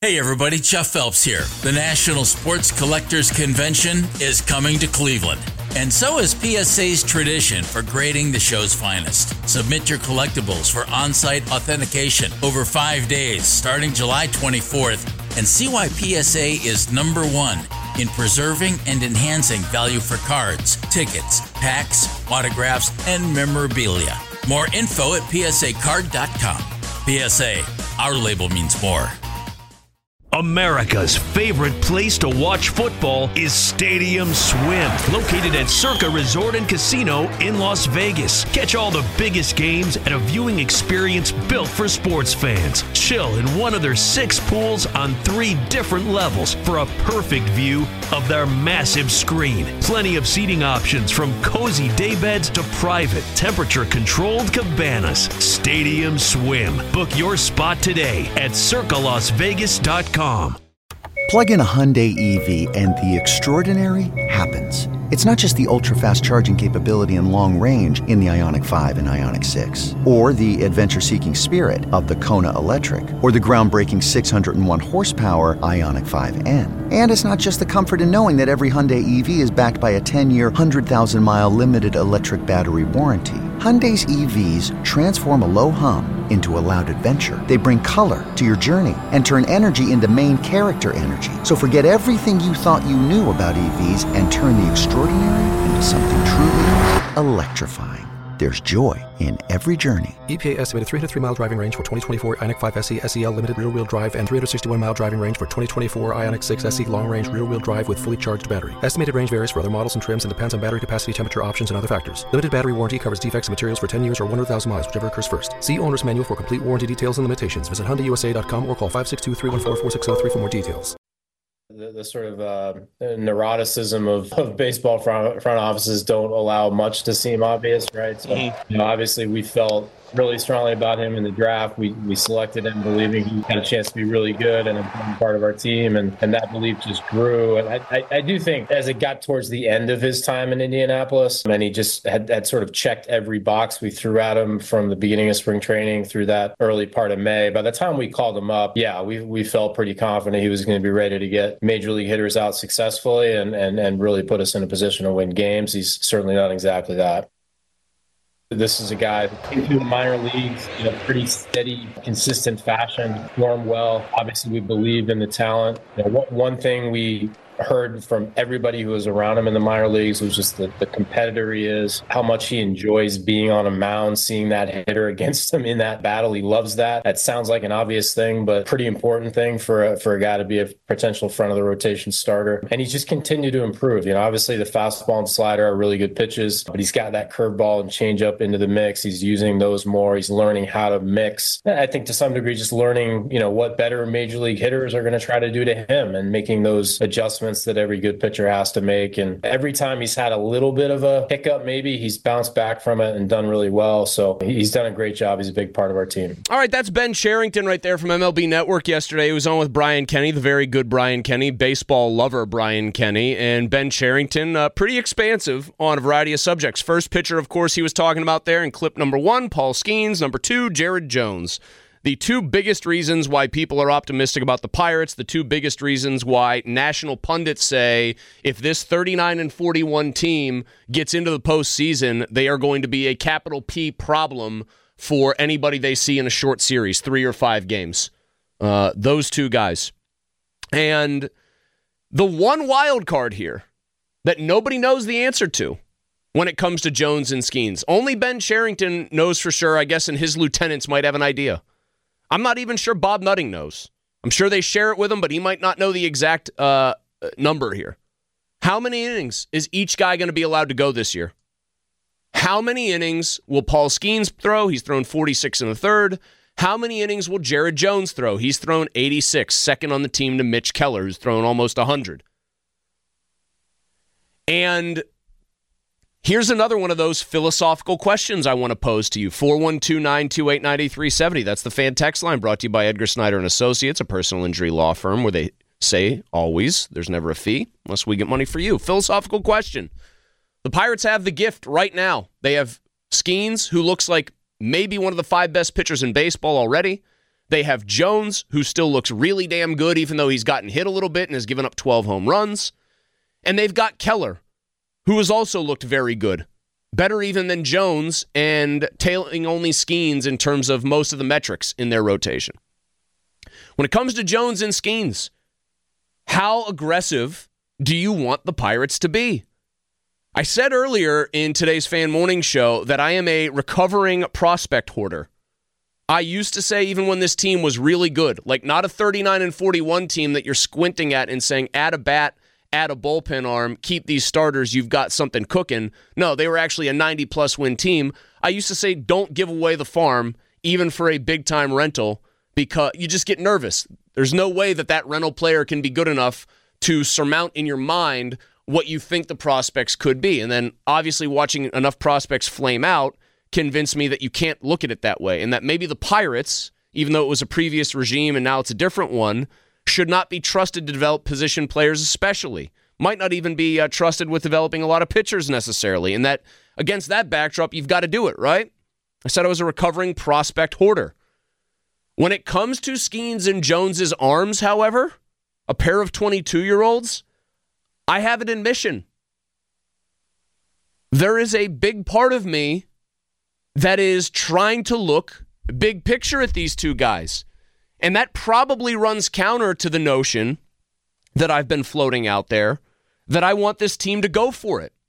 Hey everybody, Jeff Phelps here. The National Sports Collectors Convention is coming to Cleveland. And so is PSA's tradition for grading the show's finest. Submit your collectibles for on-site authentication over 5 days, starting July 24th, and see why PSA is number one in preserving and enhancing value for cards, tickets, packs, autographs, and memorabilia. More info at psacard.com. PSA, our label means more. America's favorite place to watch football is Stadium Swim, located at Circa Resort and Casino in Las Vegas. Catch all the biggest games at a viewing experience built for sports fans. Chill in one of their 6 pools on 3 different levels for a perfect view of their massive screen. Plenty of seating options from cozy daybeds to private, temperature-controlled cabanas. Stadium Swim. Book your spot today at circalasvegas.com. Plug in a Hyundai EV and the extraordinary happens. It's not just the ultra-fast charging capability and long range in the Ioniq 5 and Ioniq 6, or the adventure-seeking spirit of the Kona Electric, or the groundbreaking 601 horsepower Ioniq 5N. And it's not just the comfort in knowing that every Hyundai EV is backed by a 10-year, 100,000-mile limited electric battery warranty. Hyundai's EVs transform a low hum into a loud adventure. They bring color to your journey and turn energy into main character energy. So forget everything you thought you knew about EVs and turn the extraordinary into something truly electrifying. There's joy in every journey. EPA estimated 303-mile driving range for 2024 Ioniq 5 SE SEL limited rear-wheel drive and 361-mile driving range for 2024 Ioniq 6 SE long-range rear-wheel drive with fully charged battery. Estimated range varies for other models and trims and depends on battery capacity, temperature options, and other factors. Limited battery warranty covers defects and materials for 10 years or 100,000 miles, whichever occurs first. See owner's manual for complete warranty details and limitations. Visit HyundaiUSA.com or call 562-314-4603 for more details. The sort of neuroticism of baseball front offices don't allow much to seem obvious, right? So, obviously we felt really strongly about him in the draft. We selected him believing he had a chance to be really good and a part of our team, and that belief just grew. And I do think as it got towards the end of his time in Indianapolis, and he just had sort of checked every box we threw at him from the beginning of spring training through that early part of May. By the time we called him up, we felt pretty confident he was going to be ready to get major league hitters out successfully and really put us in a position to win games. He's certainly done exactly that. This is a guy who came through the minor leagues in a pretty steady, consistent fashion, performed well. Obviously, we believed in the talent. One thing we heard from everybody who was around him in the minor leagues was just the competitor he is, how much he enjoys being on a mound, seeing that hitter against him in that battle. He loves that. That sounds like an obvious thing, but pretty important thing for a guy to be a potential front of the rotation starter. And he's just continued to improve. Obviously the fastball and slider are really good pitches, but he's got that curveball and changeup into the mix. He's using those more. He's learning how to mix. I think to some degree, just learning, what better major league hitters are going to try to do to him and making those adjustments that every good pitcher has to make. And every time he's had a little bit of a hiccup, maybe he's bounced back from it and done really well. So he's done a great job. He's a big part of our team. All right, that's Ben Cherington right there from MLB Network yesterday. He was on with Brian Kenny, the very good Brian Kenny, baseball lover Brian Kenny, and Ben Cherington, pretty expansive on a variety of subjects. First pitcher, of course, he was talking about there in clip number 1, Paul Skeens. Number 2, Jared Jones. The 2 biggest reasons why people are optimistic about the Pirates, the 2 biggest reasons why national pundits say if this 39-41 team gets into the postseason, they are going to be a capital P problem for anybody they see in a short series, 3 or 5 games. Those 2 guys. And the one wild card here that nobody knows the answer to when it comes to Jones and Skeens. Only Ben Cherington knows for sure, I guess, and his lieutenants might have an idea. I'm not even sure Bob Nutting knows. I'm sure they share it with him, but he might not know the exact number here. How many innings is each guy going to be allowed to go this year? How many innings will Paul Skeens throw? He's thrown 46 in the third. How many innings will Jared Jones throw? He's thrown 86, second on the team to Mitch Keller, who's thrown almost 100. And here's another one of those philosophical questions I want to pose to you. 412-928-9370. That's the fan text line, brought to you by Edgar Snyder and Associates, a personal injury law firm where they say always there's never a fee unless we get money for you. Philosophical question. The Pirates have the gift right now. They have Skeens, who looks like maybe one of the 5 best pitchers in baseball already. They have Jones, who still looks really damn good, even though he's gotten hit a little bit and has given up 12 home runs. And they've got Keller, who has also looked very good. Better even than Jones and tailing only Skeens in terms of most of the metrics in their rotation. When it comes to Jones and Skeens, how aggressive do you want the Pirates to be? I said earlier in today's Fan Morning Show that I am a recovering prospect hoarder. I used to say even when this team was really good, like not a 39-41 team that you're squinting at and saying, add a bat, add a bullpen arm, keep these starters, you've got something cooking. No, they were actually a 90-plus win team. I used to say don't give away the farm, even for a big-time rental, because you just get nervous. There's no way that rental player can be good enough to surmount in your mind what you think the prospects could be. And then obviously watching enough prospects flame out convinced me that you can't look at it that way, and that maybe the Pirates, even though it was a previous regime and now it's a different one, should not be trusted to develop position players especially. Might not even be trusted with developing a lot of pitchers necessarily. And that against that backdrop, you've got to do it, right? I said I was a recovering prospect hoarder. When it comes to Skeens and Jones's arms, however, a pair of 22-year-olds, I have an admission. There is a big part of me that is trying to look big picture at these two guys. And that probably runs counter to the notion that I've been floating out there that I want this team to go for it.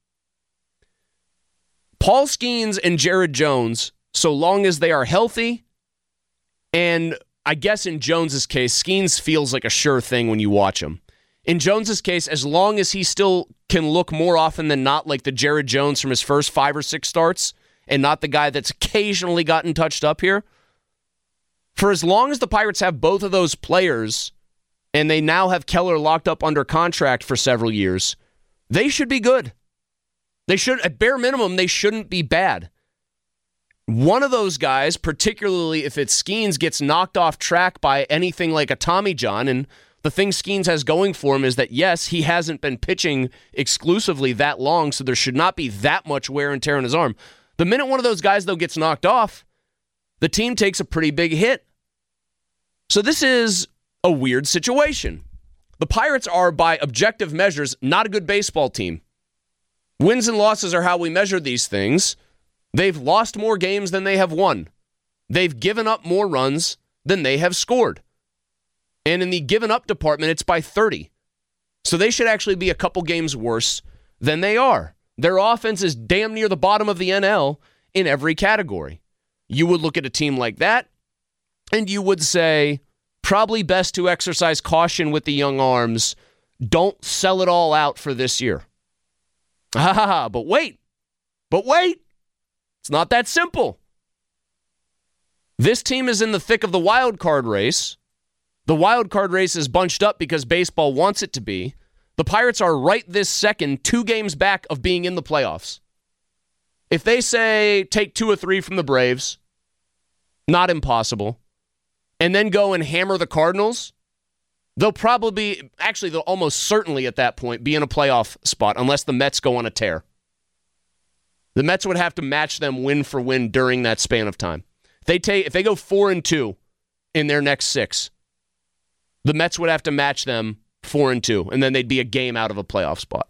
Paul Skeens and Jared Jones, so long as they are healthy, and I guess in Jones's case, Skeens feels like a sure thing when you watch him. In Jones's case, as long as he still can look more often than not like the Jared Jones from his first 5 or 6 starts, and not the guy that's occasionally gotten touched up here, for as long as the Pirates have both of those players, and they now have Keller locked up under contract for several years, they should be good. They should, at bare minimum, they shouldn't be bad. One of those guys, particularly if it's Skeens, gets knocked off track by anything like a Tommy John, and the thing Skeens has going for him is that, yes, he hasn't been pitching exclusively that long, so there should not be that much wear and tear on his arm. The minute one of those guys, though, gets knocked off, the team takes a pretty big hit. So this is a weird situation. The Pirates are, by objective measures, not a good baseball team. Wins and losses are how we measure these things. They've lost more games than they have won. They've given up more runs than they have scored. And in the given up department, it's by 30. So they should actually be a couple games worse than they are. Their offense is damn near the bottom of the NL in every category. You would look at a team like that, and you would say, probably best to exercise caution with the young arms. Don't sell it all out for this year. But wait. It's not that simple. This team is in the thick of the wild card race. The wild card race is bunched up because baseball wants it to be. The Pirates are right this second 2 games back of being in the playoffs. If they say take 2 or 3 from the Braves, not impossible, and then go and hammer the Cardinals, they'll almost certainly at that point be in a playoff spot unless the Mets go on a tear. The Mets would have to match them win for win during that span of time. If they go 4-2 in their next 6, the Mets would have to match them 4-2, and then they'd be a game out of a playoff spot.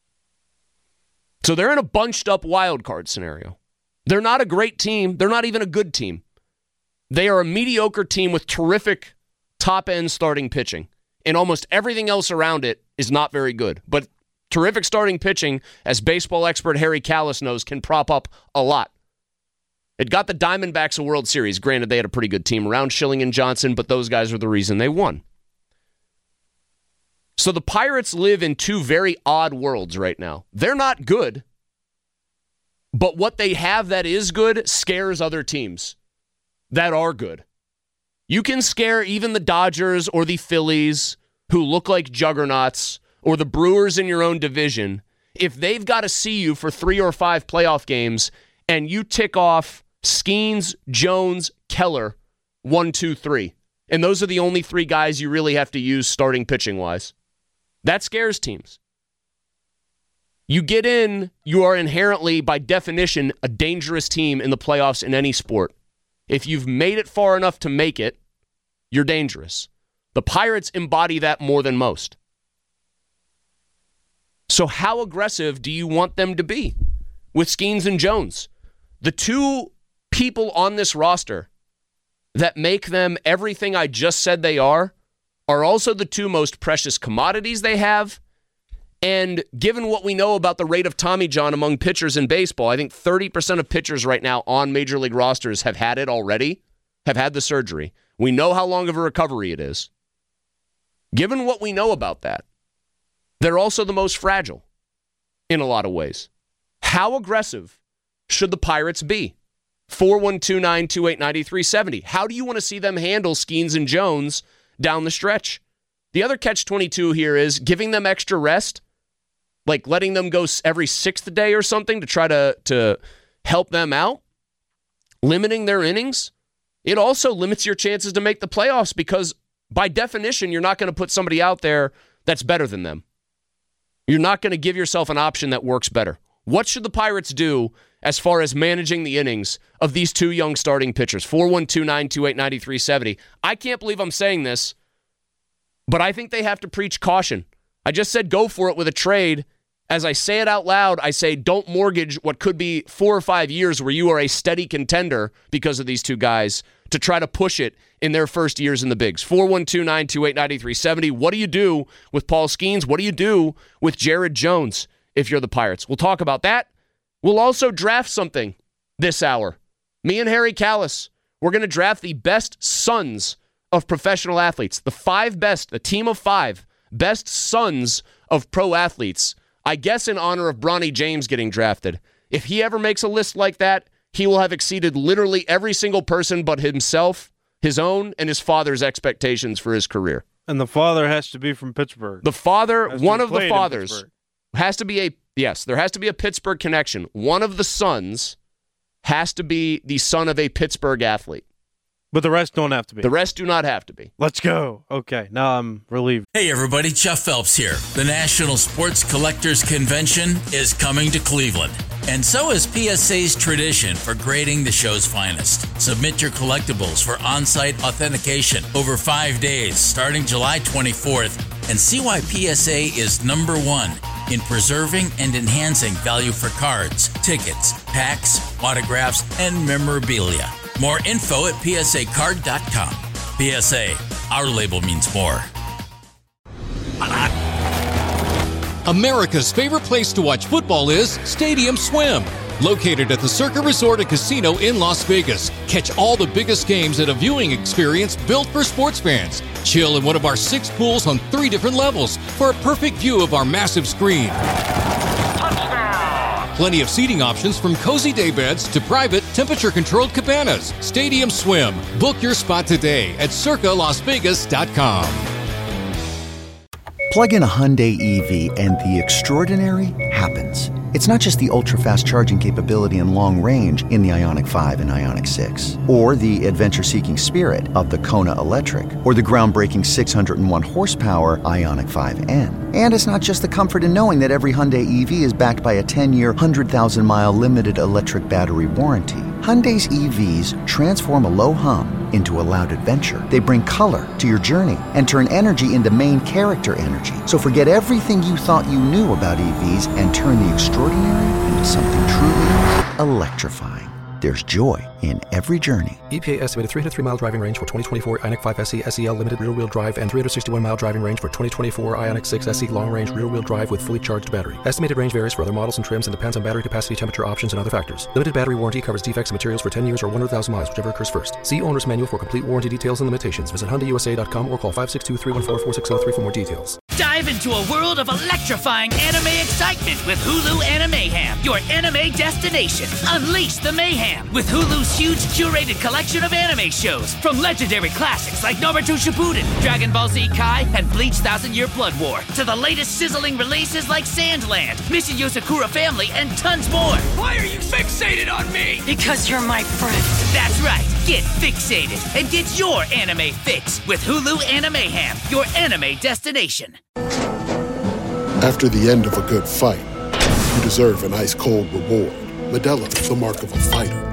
So they're in a bunched up wild card scenario. They're not a great team. They're not even a good team. They are a mediocre team with terrific top-end starting pitching, and almost everything else around it is not very good. But terrific starting pitching, as baseball expert Harry Kalas knows, can prop up a lot. It got the Diamondbacks a World Series. Granted, they had a pretty good team around Schilling and Johnson, but those guys are the reason they won. So the Pirates live in 2 very odd worlds right now. They're not good, but what they have that is good scares other teams that are good. You can scare even the Dodgers or the Phillies, who look like juggernauts, or the Brewers in your own division, if they've got to see you for 3 or 5 playoff games and you tick off Skeens, Jones, Keller, 1, 2, 3. And those are the only 3 guys you really have to use starting pitching-wise. That scares teams. You get in, you are inherently, by definition, a dangerous team in the playoffs in any sport. If you've made it far enough to make it, you're dangerous. The Pirates embody that more than most. So how aggressive do you want them to be with Skeens and Jones? The two people on this roster that make them everything I just said they are also the two most precious commodities they have. And given what we know about the rate of Tommy John among pitchers in baseball, I think 30% of pitchers right now on Major League rosters have had it already, have had the surgery. We know how long of a recovery it is. Given what we know about that, they're also the most fragile in a lot of ways. How aggressive should the Pirates be? 412-928-9370. How do you want to see them handle Skeens and Jones down the stretch? The other catch-22 here is giving them extra rest, like letting them go every sixth day or something to try to help them out, limiting their innings. It also limits your chances to make the playoffs because by definition, you're not going to put somebody out there that's better than them. You're not going to give yourself an option that works better. What should the Pirates do as far as managing the innings of these two young starting pitchers? 412-928-9370. I can't believe I'm saying this, but I think they have to preach caution. I just said go for it with a trade. As I say it out loud, I say don't mortgage what could be 4 or 5 years where you are a steady contender because of these two guys to try to push it in their first years in the bigs. 412-928-9370. What do you do with Paul Skeens? What do you do with Jared Jones if you're the Pirates? We'll talk about that. We'll also draft something this hour. Me and Harry Callis, we're going to draft the best sons of professional athletes. The 5 best, the team of 5 best sons of pro athletes. I guess in honor of Bronny James getting drafted. If he ever makes a list like that, he will have exceeded literally every single person but himself, his own, and his father's expectations for his career. And the father has to be from Pittsburgh. The father, one of the fathers, has to be there has to be a Pittsburgh connection. One of the sons has to be the son of a Pittsburgh athlete. But the rest don't have to be. The rest do not have to be. Let's go. Okay, now I'm relieved. Hey everybody, Jeff Phelps here. The National Sports Collectors Convention is coming to Cleveland. And so is PSA's tradition for grading the show's finest. Submit your collectibles for on-site authentication over 5 days, starting July 24th, and see why PSA is number 1 in preserving and enhancing value for cards, tickets, packs, autographs, and memorabilia. More info at psacard.com. PSA, our label means more. America's favorite place to watch football is Stadium Swim. Located at the Circa Resort and Casino in Las Vegas. Catch all the biggest games at a viewing experience built for sports fans. Chill in one of our 6 pools on 3 different levels for a perfect view of our massive screen. Plenty of seating options from cozy day beds to private, temperature-controlled cabanas. Stadium Swim. Book your spot today at circalasvegas.com. Plug in a Hyundai EV and the extraordinary happens. It's not just the ultra-fast charging capability and long range in the Ioniq 5 and Ioniq 6, or the adventure-seeking spirit of the Kona Electric, or the groundbreaking 601-horsepower Ioniq 5N. And it's not just the comfort in knowing that every Hyundai EV is backed by a 10-year, 100,000-mile limited electric battery warranty. Hyundai's EVs transform a low hum into a loud adventure. They bring color to your journey and turn energy into main character energy. So forget everything you thought you knew about EVs and turn the extraordinary into something truly electrifying. There's joy in every journey. EPA estimated 303-mile driving range for 2024 Ioniq 5 SE SEL limited rear-wheel drive and 361-mile driving range for 2024 Ioniq 6 SE long-range rear-wheel drive with fully charged battery. Estimated range varies for other models and trims and depends on battery capacity, temperature options, and other factors. Limited battery warranty covers defects and materials for 10 years or 100,000 miles, whichever occurs first. See owner's manual for complete warranty details and limitations. Visit HyundaiUSA.com or call 562-314-4603 for more details. Dive into a world of electrifying anime excitement with Hulu Animeham, your anime destination. Unleash the mayhem with Hulu's huge curated collection of anime shows, from legendary classics like Naruto Shippuden, Dragon Ball Z Kai, and Bleach 1000-Year Blood War, to the latest sizzling releases like Sandland, Mission Yosakura Family, and tons more. Why are you fixated on me? Because you're my friend. That's right. Get fixated and get your anime fix with Hulu Animeham, your anime destination. After the end of a good fight, you deserve an ice-cold reward. Medalla, the mark of a fighter.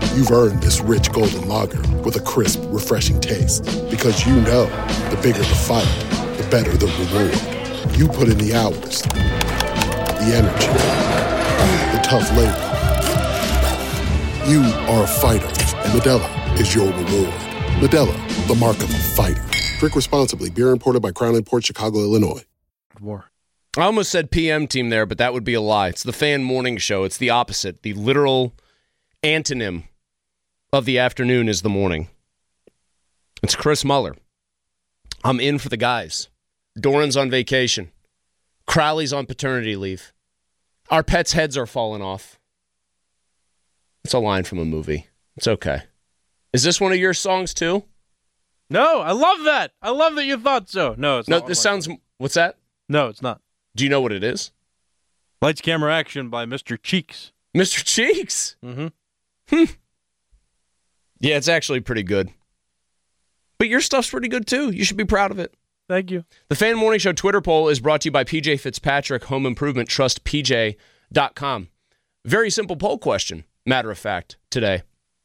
you've earned this rich golden lager with a crisp, refreshing taste. Because you know, the bigger the fight, the better the reward. You put in the hours, the energy, the tough labor. You are a fighter, and Modelo is your reward. Modelo, the mark of a fighter. Drink responsibly. Beer imported by Crown Imports, Chicago, Illinois. More. I almost said PM team there, but that would be a lie. It's the fan morning show. It's the opposite. The literal antonym of the afternoon is the morning. It's Chris Muller. I'm in for the guys. Doran's on vacation. Crowley's on paternity leave. Our pets' heads are falling off. It's a line from a movie. It's okay. Is this one of your songs too? No, I love that. I love that you thought so. No, it's not. No, this sounds... What's that? No, it's not. Do you know what it is? Lights, Camera, Action by Mr. Cheeks. Mr. Cheeks? Mm-hmm. Yeah, it's actually pretty good. But your stuff's pretty good, too. You should be proud of it. Thank you. The Fan Morning Show Twitter poll is brought to you by PJ Fitzpatrick, Home Improvement Trust, PJ.com. Very simple poll question, matter of fact, today.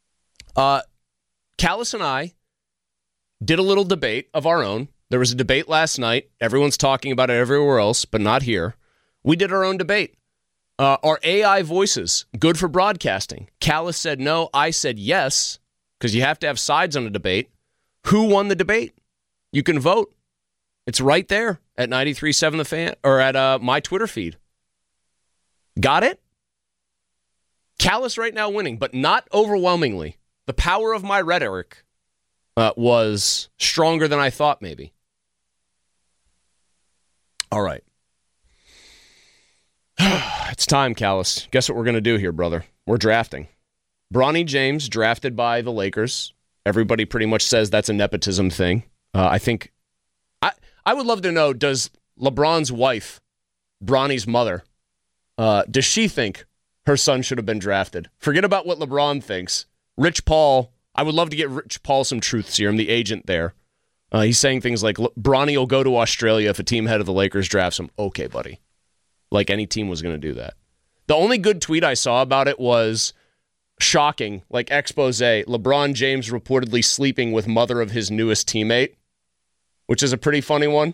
Callis and I did a little debate of our own. There was a debate last night. Everyone's talking about it everywhere else, but not here. We did our own debate. Are AI voices good for broadcasting? Callis said no. I said yes, because you have to have sides on a debate. Who won the debate? You can vote. It's right there at 93.7 The Fan, or at my Twitter feed. Got it? Callis right now winning, but not overwhelmingly. The power of my rhetoric was stronger than I thought, maybe. All right. It's time, Callis. Guess what we're going to do here, brother? We're drafting. Bronny James, drafted by the Lakers. Everybody pretty much says that's a nepotism thing. I think... I would love to know, does LeBron's wife, Bronny's mother, does she think her son should have been drafted? Forget about what LeBron thinks. Rich Paul, I would love to get Rich Paul some truth serum, the agent there. He's saying things like, Bronny will go to Australia if a team head of the Lakers drafts him. Okay, buddy. Like any team was going to do that. The only good tweet I saw about it was shocking, like expose, LeBron James reportedly sleeping with mother of his newest teammate, which is a pretty funny one.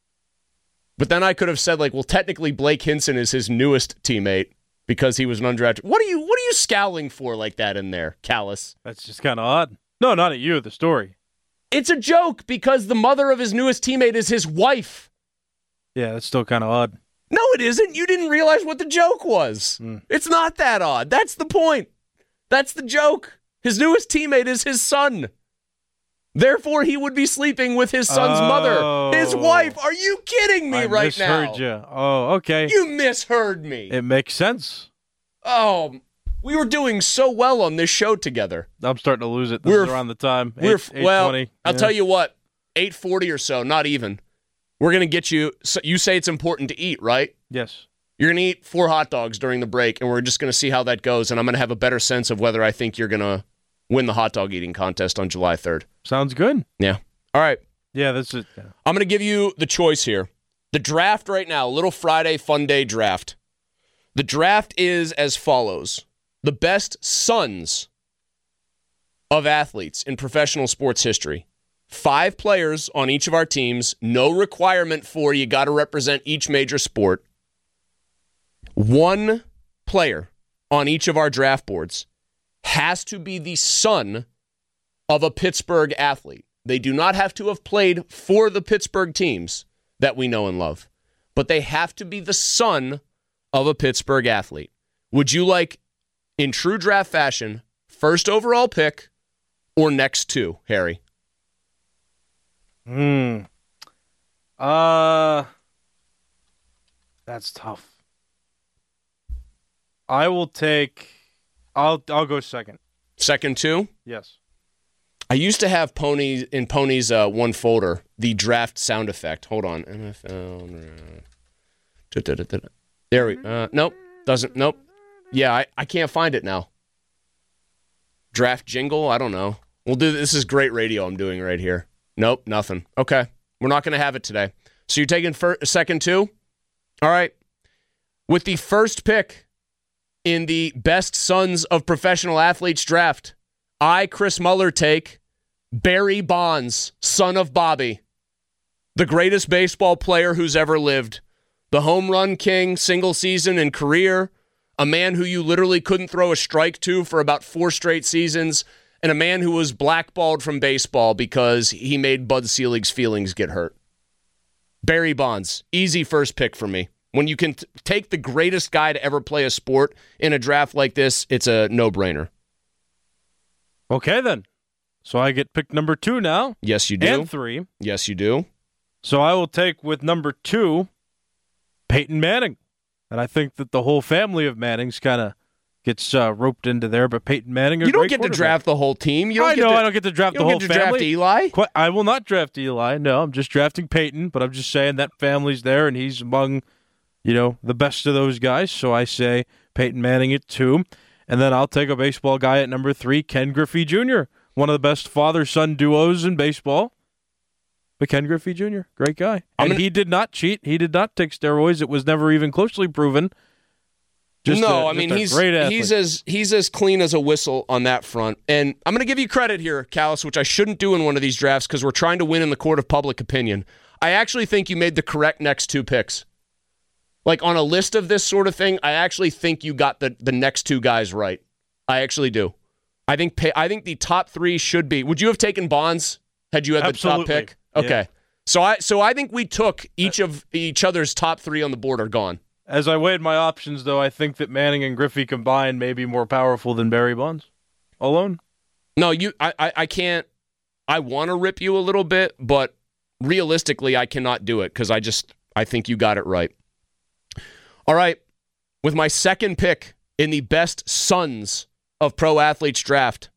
But then I could have said, like, well, technically Blake Hinson is his newest teammate because he was an undrafted. What are you scowling for like that in there, Callis? That's just kind of odd. No, not at you, the story. It's a joke because the mother of his newest teammate is his wife. Yeah, that's still kind of odd. No, it isn't. You didn't realize what the joke was. It's not that odd. That's the point. That's the joke. His newest teammate is his son. Therefore, he would be sleeping with his son's mother, his wife. Are you kidding me right now? I misheard you. Oh, okay. You misheard me. It makes sense. Oh, we were doing so well on this show together. I'm starting to lose it. This is around the time. 8:20. Well, I'll tell you what, 8:40 or so, not even. We're going to get you, you say it's important to eat, right? Yes. You're going to eat 4 hot dogs during the break, and we're just going to see how that goes, and I'm going to have a better sense of whether I think you're going to win the hot dog eating contest on July 3rd. Sounds good. Yeah. All right. Yeah, that's it. Yeah. I'm going to give you the choice here. The draft right now, little Friday fun day draft. The draft is as follows. The best sons of athletes in professional sports history. 5 players on each of our teams. No requirement for you got to represent each major sport. 1 player on each of our draft boards has to be the son of a Pittsburgh athlete. They do not have to have played for the Pittsburgh teams that we know and love, but they have to be the son of a Pittsburgh athlete. Would you like, in true draft fashion, first overall pick or next 2, Harry? That's tough. I will take. I'll go second. Second 2? Yes. I used to have in Pony's one folder the draft sound effect. Hold on. NFL. There we. Nope. Doesn't. Nope. Yeah, I can't find it now. Draft jingle. I don't know. We'll do this. Is great radio I'm doing right here. Nope. Nothing. Okay. We're not going to have it today. So you're taking second 2? All right. With the first pick in the best sons of professional athletes draft I, Chris Muller, take Barry Bonds, son of Bobby, the greatest baseball player who's ever lived, the home run king, single season and career, a man who you literally couldn't throw a strike to for about 4 straight seasons, and a man who was blackballed from baseball because he made Bud Selig's feelings get hurt. Barry Bonds, easy first pick for me. When you can take the greatest guy to ever play a sport in a draft like this, it's a no-brainer. Okay, then. So I get pick number 2 now. Yes, you do. And 3. Yes, you do. So I will take with number 2, Peyton Manning. And I think that the whole family of Mannings kind of gets roped into there, but Peyton Manning, you don't get to draft the whole team. I don't get to draft the whole family. Draft Eli? I will not draft Eli. No, I'm just drafting Peyton, but I'm just saying that family's there, and he's among, the best of those guys. So I say Peyton Manning at 2. And then I'll take a baseball guy at number 3, Ken Griffey Jr., one of the best father-son duos in baseball. But Ken Griffey Jr., great guy. And he did not cheat. He did not take steroids. It was never even closely proven. He's as clean as a whistle on that front. And I'm going to give you credit here, Callis, which I shouldn't do in one of these drafts because we're trying to win in the court of public opinion. I actually think you made the correct next 2 picks. Like on a list of this sort of thing, I actually think you got the next 2 guys right. I actually do. I think the top 3 should be. Would you have taken Bonds had you had Absolutely. The top pick? Okay. Yeah. So I think we took each other's top 3 on the board are gone. As I weighed my options, though, I think that Manning and Griffey combined may be more powerful than Barry Bonds alone. No, I can't. I want to rip you a little bit, but realistically, I cannot do it because I think you got it right. All right, with my second pick in the best sons of pro athletes draft,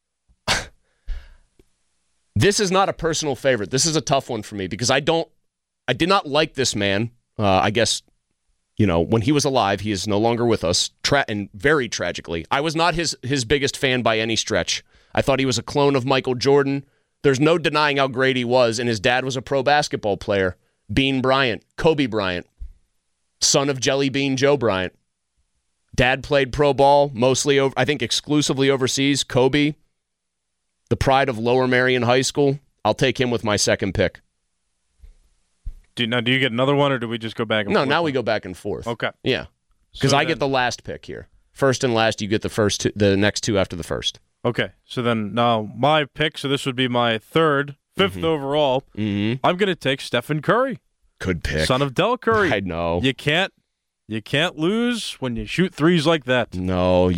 this is not a personal favorite. This is a tough one for me because I did not like this man. I guess, when he was alive, he is no longer with us, and very tragically. I was not his biggest fan by any stretch. I thought he was a clone of Michael Jordan. There's no denying how great he was, and his dad was a pro basketball player, Bean Bryant, Kobe Bryant, son of Jelly Bean Joe Bryant. Dad played pro ball, mostly, I think exclusively overseas. Kobe, the pride of Lower Marion High School. I'll take him with my second pick. Do you get another one, or do we just go back and forth? No, now we go back and forth. Okay. Yeah, because I get the last pick here. First and last, you get the next 2 after the first. Okay, so then now my pick, so this would be my 5th overall. Mm-hmm. I'm going to take Stephen Curry. Good pick. Son of Del Curry. I know. You can't lose when you shoot threes like that. No,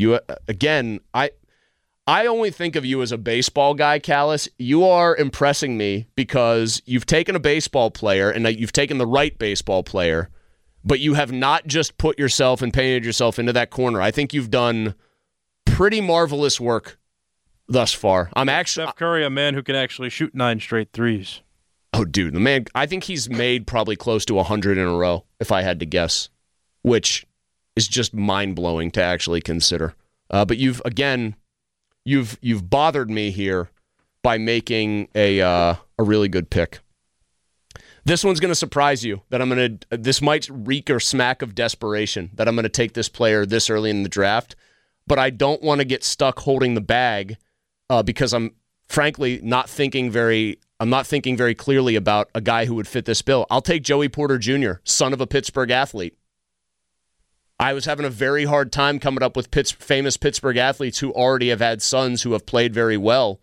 I only think of you as a baseball guy, Callis. You are impressing me because you've taken a baseball player, and you've taken the right baseball player, but you have not just put yourself and painted yourself into that corner. I think you've done pretty marvelous work thus far. Steph Curry, a man who can actually shoot 9 straight threes. Oh, dude, the man, I think he's made probably close to 100 in a row, if I had to guess, which is just mind-blowing to actually consider. But you've bothered me here by making a really good pick. This one's going to surprise you. This might reek or smack of desperation that I'm going to take this player this early in the draft, but I don't want to get stuck holding the bag because I'm frankly not thinking very clearly about a guy who would fit this bill. I'll take Joey Porter Jr., son of a Pittsburgh athlete. I was having a very hard time coming up with famous Pittsburgh athletes who already have had sons who have played very well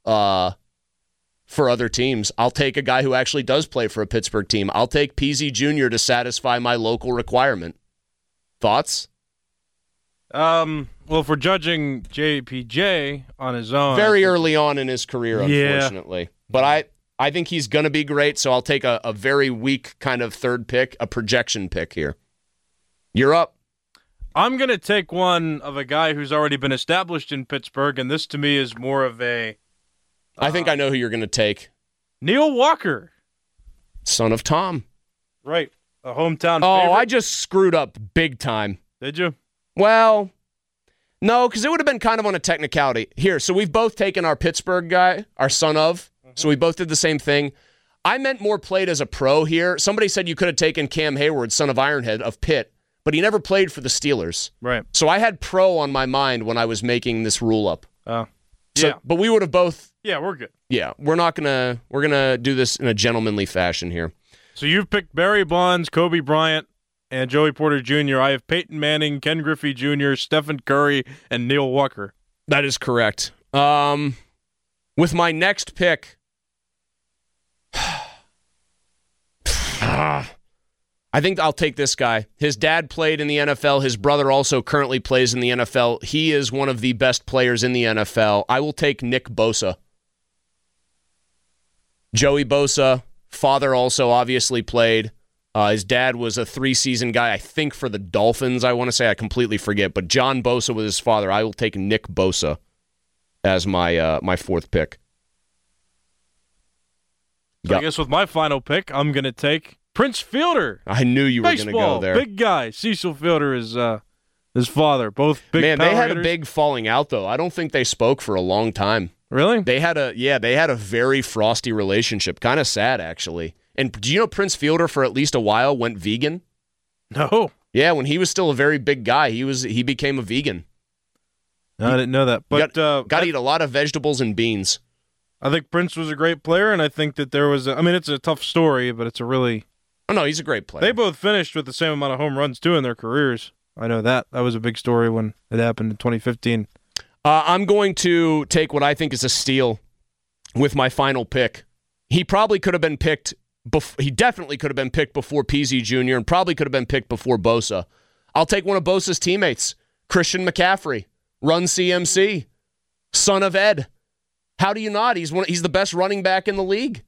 for other teams. I'll take a guy who actually does play for a Pittsburgh team. I'll take PZ Jr. to satisfy my local requirement. Thoughts? Well, if we're judging JPJ on his own. Very early on in his career, unfortunately. Yeah. But I think he's going to be great, so I'll take a very weak kind of third pick, a projection pick here. You're up. I'm going to take one of a guy who's already been established in Pittsburgh, and this to me is more of a... I think I know who you're going to take. Neil Walker. Son of Tom. Right. A hometown favorite. I just screwed up big time. Did you? Well, no, because it would have been kind of on a technicality. Here, so we've both taken our Pittsburgh guy, our son of, so we both did the same thing. I meant more played as a pro here. Somebody said you could have taken Cam Hayward, son of Ironhead, of Pitt, but he never played for the Steelers. Right. So I had pro on my mind when I was making this rule up. Oh. So, Yeah. but we would have both. Yeah, we're good. Yeah, we're gonna do this in a gentlemanly fashion here. So you've picked Barry Bonds, Kobe Bryant, and Joey Porter Jr. I have Peyton Manning, Ken Griffey Jr., Stephen Curry, and Neil Walker. That is correct. With my next pick, I think I'll take this guy. His dad played in the NFL. His brother also currently plays in the NFL. He is one of the best players in the NFL. I will take Nick Bosa. Joey Bosa, father also obviously played. His dad was a 3-season guy, I think, for the Dolphins, I want to say. I completely forget. But John Bosa was his father. I will take Nick Bosa as my fourth pick. So I guess with my final pick, I'm going to take Prince Fielder. I knew you were going to go there. Big guy. Cecil Fielder is his father. Both big Man, power they had hitters. a big falling out, though. I don't think they spoke for a long time. Really? They had a very frosty relationship. Kind of sad, actually. And do you know Prince Fielder for at least a while went vegan? No. Yeah, when he was still a very big guy, he became a vegan. No, I didn't know that. But got to eat a lot of vegetables and beans. I think Prince was a great player, and I think that there was it's a tough story, but it's a really... Oh, no, he's a great player. They both finished with the same amount of home runs, too, in their careers. I know that. That was a big story when it happened in 2015. I'm going to take what I think is a steal with my final pick. He probably could have been picked... He definitely could have been picked before PZ Jr. and probably could have been picked before Bosa. I'll take one of Bosa's teammates, Christian McCaffrey, Run CMC, son of Ed. How do you not? He's the best running back in the league.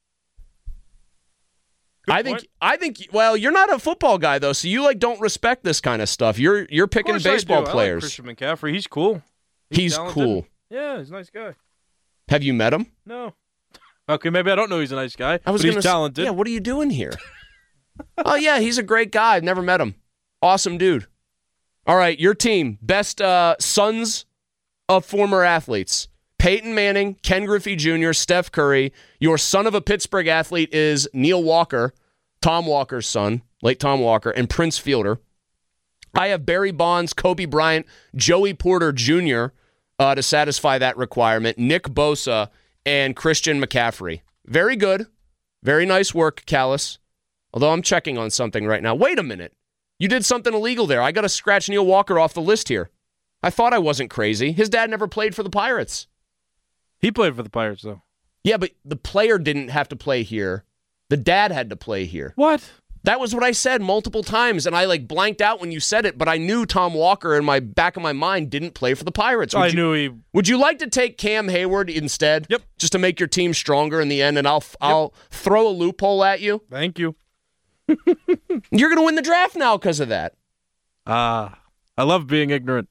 I think. Well, you're not a football guy though, so you don't respect this kind of stuff. You're picking baseball players. I like Christian McCaffrey. He's cool. He's talented. cool. Yeah, he's a nice guy. Have you met him? No. Okay, maybe I don't know he's a nice guy. But he's talented. Yeah, what are you doing here? Oh yeah, he's a great guy. I've never met him. Awesome dude. All right, your team, best sons of former athletes. Peyton Manning, Ken Griffey Jr., Steph Curry. Your son of a Pittsburgh athlete is Neil Walker, Tom Walker's son, late Tom Walker, and Prince Fielder. I have Barry Bonds, Kobe Bryant, Joey Porter Jr. To satisfy that requirement, Nick Bosa, and Christian McCaffrey. Very good. Very nice work, Callis. Although I'm checking on something right now. Wait a minute. You did something illegal there. I got to scratch Neil Walker off the list here. I thought I wasn't crazy. His dad never played for the Pirates. He played for the Pirates, though. Yeah, but the player didn't have to play here. The dad had to play here. What? That was what I said multiple times, and I blanked out when you said it, but I knew Tom Walker in my back of my mind didn't play for the Pirates. Would you like to take Cam Hayward instead? Yep. Just to make your team stronger in the end, and I'll throw a loophole at you? Thank you. You're going to win the draft now because of that. I love being ignorant.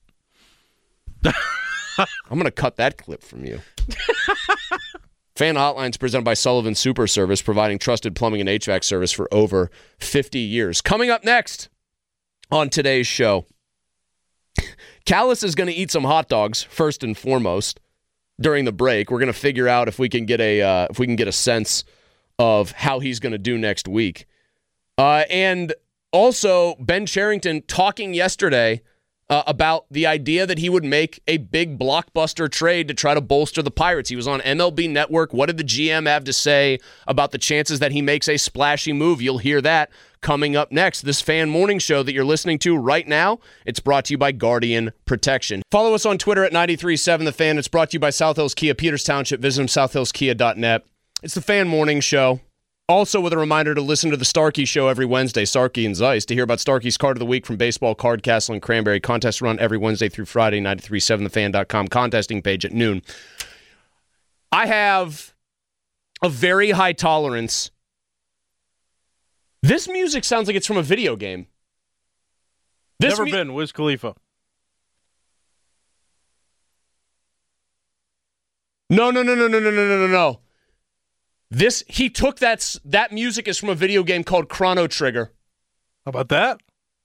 I'm going to cut that clip from you. Fan Hotlines presented by Sullivan Super Service, providing trusted plumbing and HVAC service for over 50 years. Coming up next on today's show, Callis is going to eat some hot dogs first and foremost during the break. We're going to figure out if we can get a sense of how he's going to do next week. And also Ben Cherington talking yesterday about the idea that he would make a big blockbuster trade to try to bolster the Pirates. He was on MLB Network. What did the GM have to say about the chances that he makes a splashy move? You'll hear that coming up next. This Fan Morning Show that you're listening to right now, it's brought to you by Guardian Protection. Follow us on Twitter at 93.7 The Fan. It's brought to you by South Hills Kia, Peters Township. Visit them, southhillskia.net. It's the Fan Morning Show. Also with a reminder to listen to the Starkey Show every Wednesday, Starkey and Zeiss, to hear about Starkey's Card of the Week from Baseball, Card Castle, and Cranberry. Contests run every Wednesday through Friday, 937thefan.com contesting page at noon. I have a very high tolerance. This music sounds like it's from a video game. Never been. Wiz Khalifa. No. He took that music is from a video game called Chrono Trigger. How about that?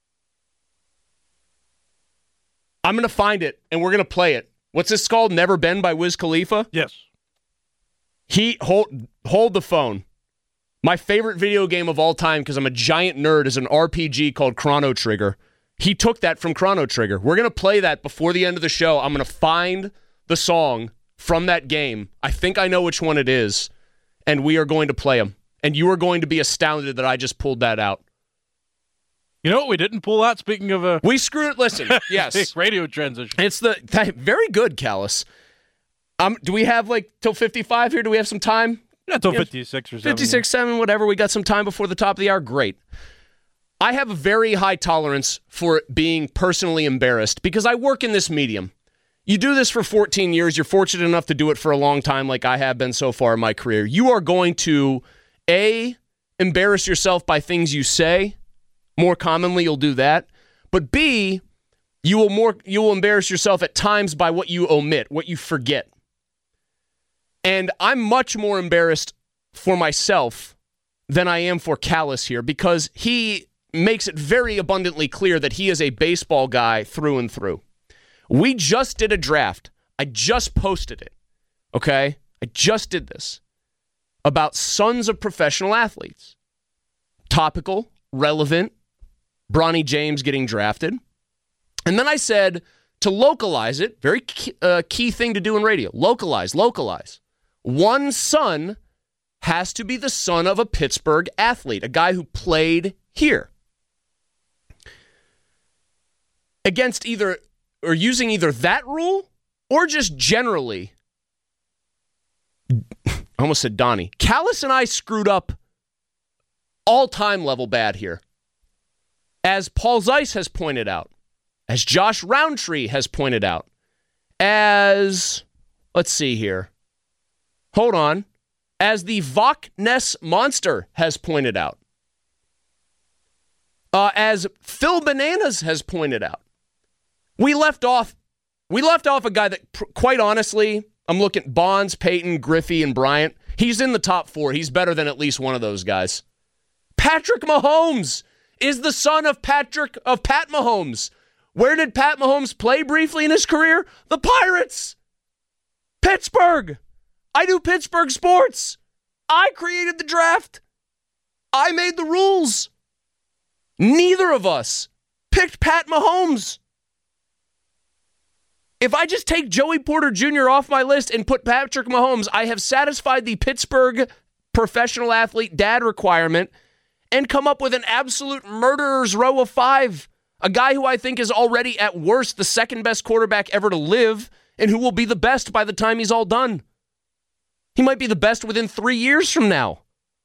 I'm going to find it, and we're going to play it. What's this called? Never Been by Wiz Khalifa? Yes. Hold the phone. My favorite video game of all time, because I'm a giant nerd, is an RPG called Chrono Trigger. He took that from Chrono Trigger. We're going to play that before the end of the show. I'm going to find the song from that game. I think I know which one it is, and we are going to play them. And you are going to be astounded that I just pulled that out. You know what we didn't pull out? Speaking of we screwed. Listen, yes, radio transition. It's very good, Callus. Do we have till 55 here? Do we have some time? Yeah, till 56 or 7. 56, 7, whatever. We got some time before the top of the hour. Great. I have a very high tolerance for being personally embarrassed because I work in this medium. You do this for 14 years. You're fortunate enough to do it for a long time like I have been so far in my career. You are going to, A, embarrass yourself by things you say. More commonly, you'll do that. But B, you will embarrass yourself at times by what you omit, what you forget. And I'm much more embarrassed for myself than I am for Callus here because he makes it very abundantly clear that he is a baseball guy through and through. We just did a draft. I just posted it, okay? I just did this about sons of professional athletes. Topical, relevant, Bronny James getting drafted. And then I said to localize it, very key thing to do in radio, localize. One son has to be the son of a Pittsburgh athlete, a guy who played here. Against using either that rule or just generally, I almost said Donnie. Callus and I screwed up all-time level bad here. As Paul Zeiss has pointed out, as Josh Roundtree has pointed out, as, let's see here. Hold on. As the Vok Ness Monster has pointed out. As Phil Bananas has pointed out. We left off a guy that, quite honestly, I'm looking at Bonds, Peyton, Griffey, and Bryant. He's in the top 4. He's better than at least one of those guys. Patrick Mahomes is the son of Pat Mahomes. Where did Pat Mahomes play briefly in his career? The Pirates. Pittsburgh. I do Pittsburgh sports. I created the draft. I made the rules. Neither of us picked Pat Mahomes. If I just take Joey Porter Jr. off my list and put Patrick Mahomes, I have satisfied the Pittsburgh professional athlete dad requirement and come up with an absolute murderer's row of 5. A guy who I think is already at worst the second best quarterback ever to live and who will be the best by the time he's all done. He might be the best within 3 years from now.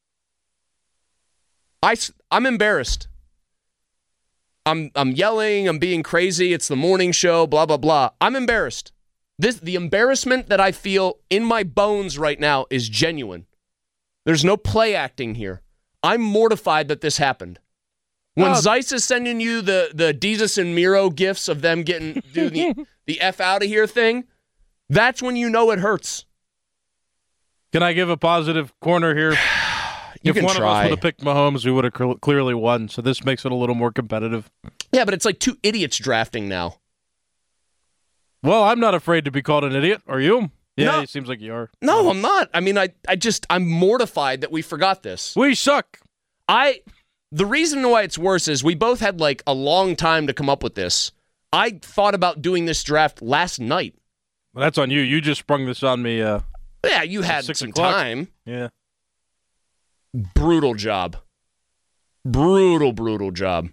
I'm embarrassed. I'm yelling, I'm being crazy, it's the morning show, blah, blah, blah. I'm embarrassed. The embarrassment that I feel in my bones right now is genuine. There's no play acting here. I'm mortified that this happened. When Zeiss is sending you the Desus and Miro gifts of them doing the F out of here thing, that's when you know it hurts. Can I give a positive corner here? If one of us would have picked Mahomes, we would have clearly won, so this makes it a little more competitive. Yeah, but it's like 2 idiots drafting now. Well, I'm not afraid to be called an idiot. Are you? Yeah, No. It seems like you are. No, I'm not. I mean, I'm mortified that we forgot this. We suck. The reason why it's worse is we both had a long time to come up with this. I thought about doing this draft last night. Well, that's on you. You just sprung this on me. Yeah, you had some time. Yeah. Brutal job. Brutal job.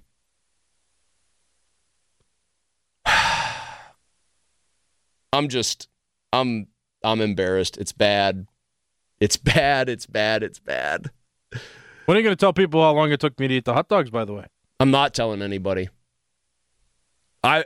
I'm embarrassed. It's bad. It's bad. When are you going to tell people how long it took me to eat the hot dogs, by the way? I'm not telling anybody. I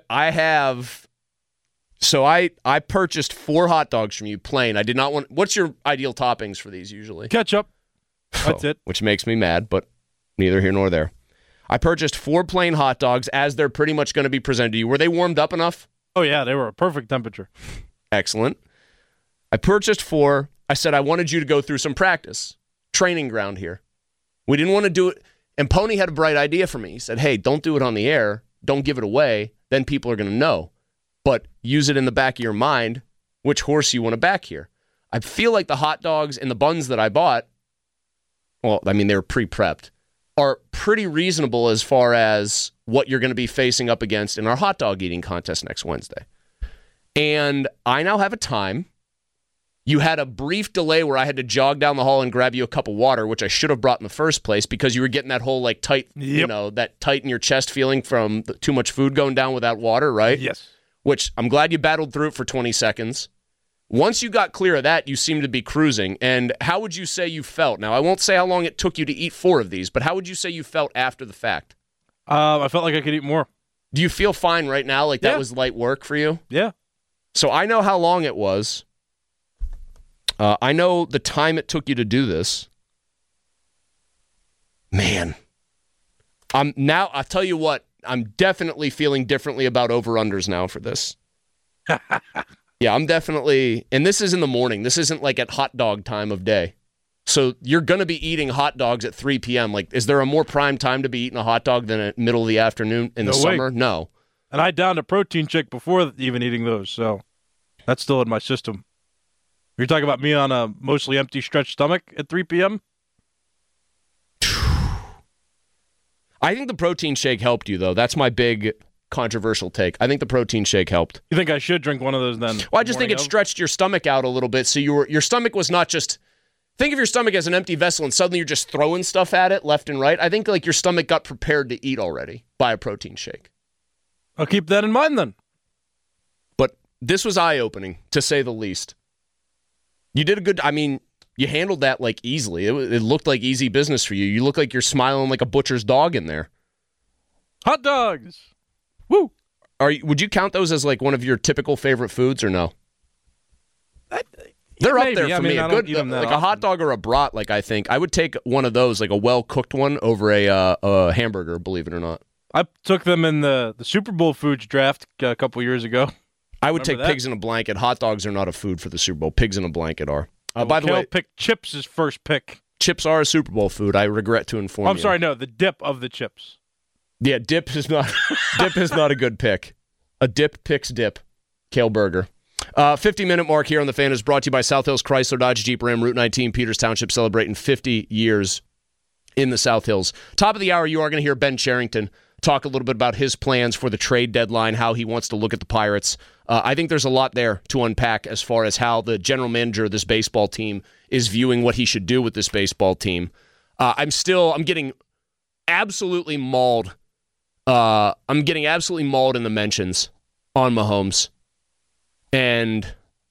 purchased 4 hot dogs from you plain. I did not want. What's your ideal toppings for these usually? Ketchup. That's it. Which makes me mad, but neither here nor there. I purchased 4 plain hot dogs as they're pretty much going to be presented to you. Were they warmed up enough? Oh, yeah. They were a perfect temperature. Excellent. I purchased 4. I said I wanted you to go through some practice. Training ground here. We didn't want to do it. And Pony had a bright idea for me. He said, hey, don't do it on the air. Don't give it away. Then people are going to know. But use it in the back of your mind which horse you want to back here. I feel like the hot dogs and the buns that I bought, well, I mean, they were pre-prepped, are pretty reasonable as far as what you're going to be facing up against in our hot dog eating contest next Wednesday. And I now have a time You had a brief delay where I had to jog down the hall and grab you a cup of water, which I should have brought in the first place because you were getting that whole like tight, that tight in your chest feeling from too much food going down without water, right? Yes. Which I'm glad you battled through it for 20 seconds. Once you got clear of that, you seemed to be cruising. And how would you say you felt? Now, I won't say how long it took you to eat 4 of these, but how would you say you felt after the fact? I felt like I could eat more. Do you feel fine right now? Like that was light work for you? Yeah. So I know how long it was. I know the time it took you to do this. Man. I'll tell you what, I'm definitely feeling differently about over-unders now for this. Yeah, I'm definitely, and this is in the morning. This isn't like at hot dog time of day. So you're going to be eating hot dogs at 3 p.m. Like, is there a more prime time to be eating a hot dog than at middle of the afternoon in the summer? No. And I downed a protein shake before even eating those, so that's still in my system. You're talking about me on a mostly empty stretched stomach at 3 p.m.? I think the protein shake helped you, though. That's my big controversial take. I think the protein shake helped. You think I should drink one of those then? Well, I just think it stretched your stomach out a little bit, so your stomach was not just... Think of your stomach as an empty vessel, and suddenly you're just throwing stuff at it left and right. I think like your stomach got prepared to eat already by a protein shake. I'll keep that in mind then. But this was eye-opening, to say the least. You did a good... I mean, you handled that like easily. It looked like easy business for you. You look like you're smiling like a butcher's dog in there. Hot dogs! Woo! Would you count those as like one of your typical favorite foods or no? They're up there for me. A good, like a hot dog or a brat. Like I think I would take one of those, like a well-cooked one, over a hamburger. Believe it or not, I took them in the Super Bowl foods draft a couple years ago. I would take pigs in a blanket. Hot dogs are not a food for the Super Bowl. Pigs in a blanket are. By the way, picked chips as first pick. Chips are a Super Bowl food. I regret to inform you. I'm sorry, no, the dip of the chips. Yeah, dip is not a good pick. A dip picks dip. Kale Burger. 50-minute mark here on The Fan is brought to you by South Hills Chrysler Dodge Jeep Ram, Route 19, Peters Township, celebrating 50 years in the South Hills. Top of the hour, you are going to hear Ben Cherington talk a little bit about his plans for the trade deadline, how he wants to look at the Pirates. I think there's a lot there to unpack as far as how the general manager of this baseball team is viewing what he should do with this baseball team. I'm getting absolutely mauled. I'm getting absolutely mauled in the mentions on Mahomes. And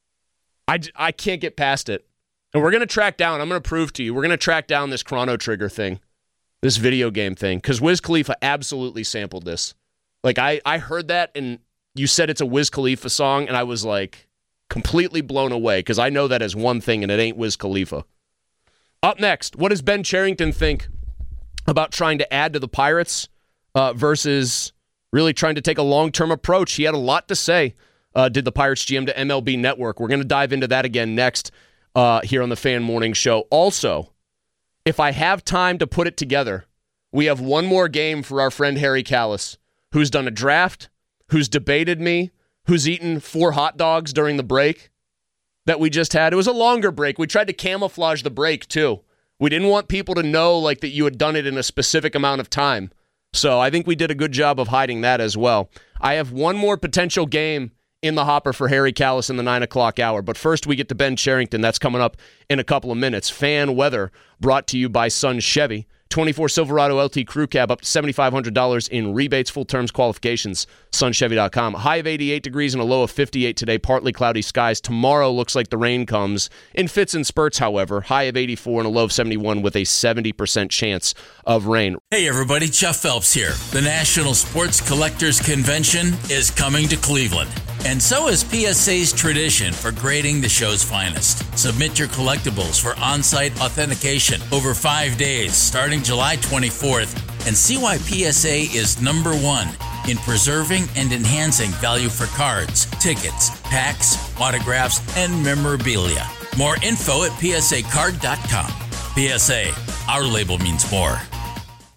I can't get past it. And we're going to track down, I'm going to prove to you, we're going to track down this Chrono Trigger thing, this video game thing, because Wiz Khalifa absolutely sampled this. Like, I heard that, and you said it's a Wiz Khalifa song, and I was, like, completely blown away, because I know that as one thing, and it ain't Wiz Khalifa. Up next, what does Ben Cherington think about trying to add to the Pirates versus really trying to take a long-term approach? He had a lot to say. Did the Pirates GM to MLB Network. We're going to dive into that again next here on the Fan Morning Show. Also, if I have time to put it together, we have one more game for our friend Harry Kalas, who's done a draft, who's debated me, who's eaten 4 hot dogs during the break that we just had. It was a longer break. We tried to camouflage the break, too. We didn't want people to know like that you had done it in a specific amount of time. So I think we did a good job of hiding that as well. I have one more potential game in the hopper for Harry Kalas in the 9 o'clock hour. But first, we get to Ben Cherington. That's coming up in a couple of minutes. Fan weather brought to you by Sun Chevy. 24 Silverado LT Crew Cab up to $7,500 in rebates, full terms, qualifications, sunchevy.com. High of 88 degrees and a low of 58 today. Partly cloudy skies. Tomorrow looks like the rain comes in fits and spurts, however. High of 84 and a low of 71 with a 70% chance of rain. Hey everybody, Jeff Phelps here. The National Sports Collectors Convention is coming to Cleveland. And so is PSA's tradition for grading the show's finest. Submit your collectibles for on-site authentication over 5 days, starting July 24th, and see why PSA is number one in preserving and enhancing value for cards, tickets, packs, autographs, and memorabilia. More info at psacard.com. PSA, our label means more.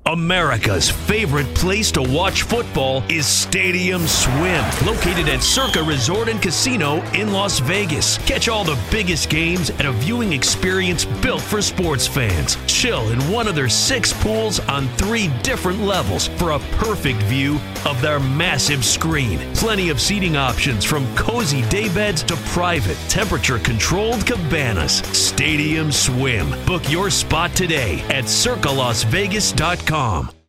America's favorite place to watch football is Stadium Swim, located at Circa Resort and Casino in Las Vegas. Catch all the biggest games at a viewing experience built for sports fans. Chill in one of their 6 pools on 3 different levels for a perfect view of their massive screen. Plenty of seating options from cozy daybeds to private, temperature-controlled cabanas. Stadium Swim. Book your spot today at circalasvegas.com.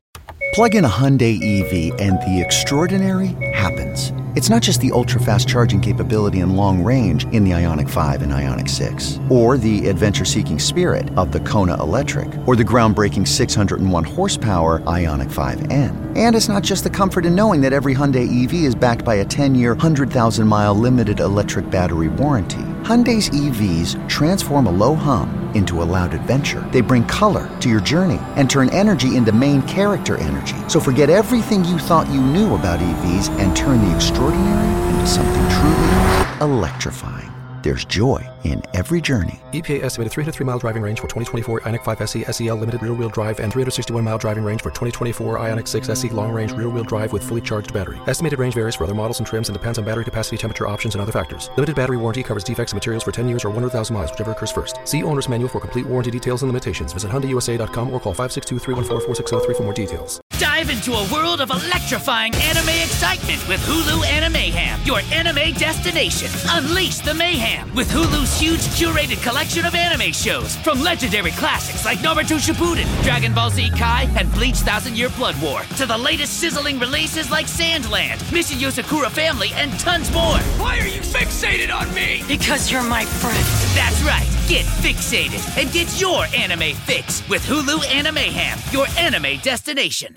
Plug in a Hyundai EV and the extraordinary happens. It's not just the ultra-fast charging capability and long range in the Ioniq 5 and Ioniq 6, or the adventure-seeking spirit of the Kona Electric, or the groundbreaking 601 horsepower Ioniq 5N. And it's not just the comfort in knowing that every Hyundai EV is backed by a 10-year, 100,000-mile limited electric battery warranty. Hyundai's EVs transform a low hum into a loud adventure. They bring color to your journey and turn energy into main character energy. So forget everything you thought you knew about EVs and turn the extraordinary into something truly electrifying. There's joy in every journey. EPA estimated 303-mile driving range for 2024 Ioniq 5 SE SEL limited rear-wheel drive and 361-mile driving range for 2024 Ioniq 6 SE long-range rear-wheel drive with fully charged battery. Estimated range varies for other models and trims and depends on battery capacity, temperature options, and other factors. Limited battery warranty covers defects and materials for 10 years or 100,000 miles, whichever occurs first. See owner's manual for complete warranty details and limitations. Visit HyundaiUSA.com or call 562-314-4603 for more details. Dive into a world of electrifying anime excitement with Hulu Animeham, your anime destination. Unleash the mayhem with Hulu's huge curated collection of anime shows, from legendary classics like Naruto Shippuden, Dragon Ball Z Kai, and Bleach 1000-Year Blood War, to the latest sizzling releases like Sandland, Mission Yosakura Family, and tons more. Why are you fixated on me? Because you're my friend. That's right. Get fixated and get your anime fix with Hulu Animeham, your anime destination.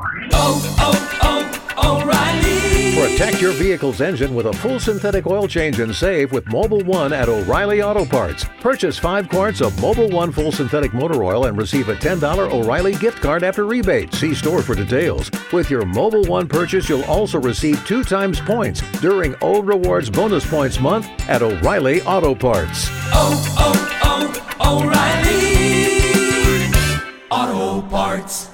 O'Reilly. Protect your vehicle's engine with a full synthetic oil change and save with Mobil 1 at O'Reilly Auto Parts. Purchase 5 quarts of Mobil 1 full synthetic motor oil and receive a $10 O'Reilly gift card after rebate. See store for details. With your Mobil 1 purchase, you'll also receive 2 times points during O Rewards Bonus Points Month at O'Reilly Auto Parts. O'Reilly Auto Parts.